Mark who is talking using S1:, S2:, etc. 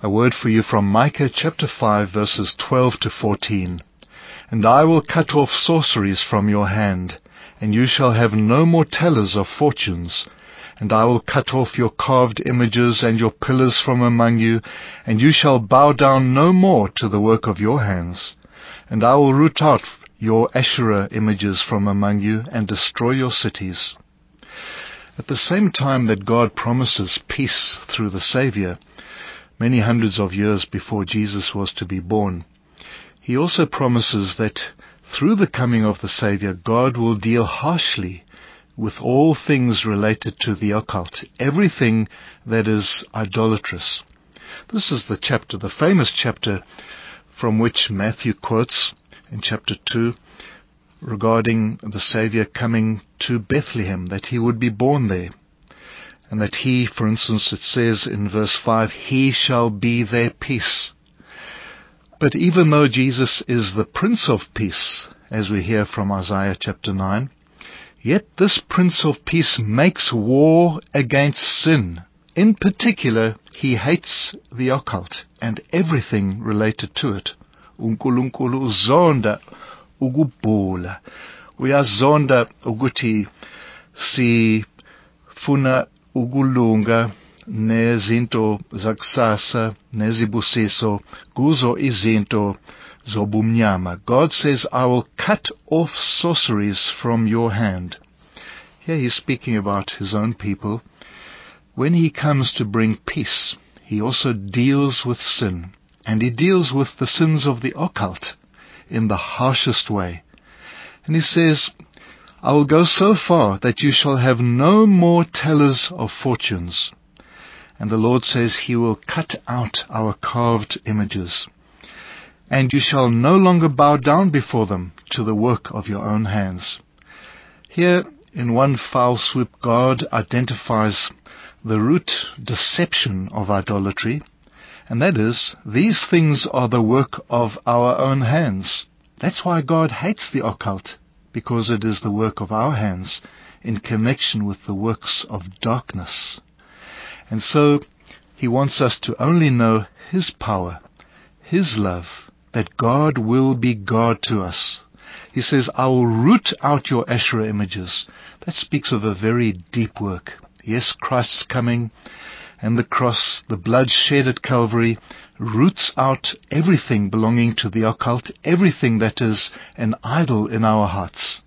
S1: A word for you from Micah chapter 5 verses 12 to 14. And I will cut off sorceries from your hand, and you shall have no more tellers of fortunes. And I will cut off your carved images and your pillars from among you, and you shall bow down no more to the work of your hands. And I will root out your Asherah images from among you, and destroy your cities. At the same time that God promises peace through the Savior, many hundreds of years before Jesus was to be born, He also promises that through the coming of the Savior, God will deal harshly with all things related to the occult, everything that is idolatrous. This is the chapter, the famous chapter from which Matthew quotes in chapter 2 regarding the Savior coming to Bethlehem, that He would be born there. And that He, for instance, it says in verse 5, He shall be their peace. But even though Jesus is the Prince of Peace, as we hear from Isaiah chapter 9, yet this Prince of Peace makes war against sin. In particular, He hates the occult and everything related to it. uNkulunkulu uzonda ukubhula. Uyazonda ukuthi sifuna ukulunga nezinto zakusasa nezibusiso kuzo izinto zobumnyama. God says, I will cut off sorceries from your hand. Here He's speaking about His own people. When He comes to bring peace, He also deals with sin. And He deals with the sins of the occult in the harshest way. And He says, I will go so far that you shall have no more tellers of fortunes. And the Lord says He will cut out our carved images. And you shall no longer bow down before them to the work of your own hands. Here, in one foul swoop, God identifies the root deception of idolatry, and that is, these things are the work of our own hands. That's why God hates the occult, because it is the work of our hands in connection with the works of darkness. And so He wants us to only know His power, His love, that God will be God to us. He says, I will root out your Asherah images. That speaks of a very deep work. Yes, Christ's coming, and the cross, the blood shed at Calvary, roots out everything belonging to the occult, everything that is an idol in our hearts.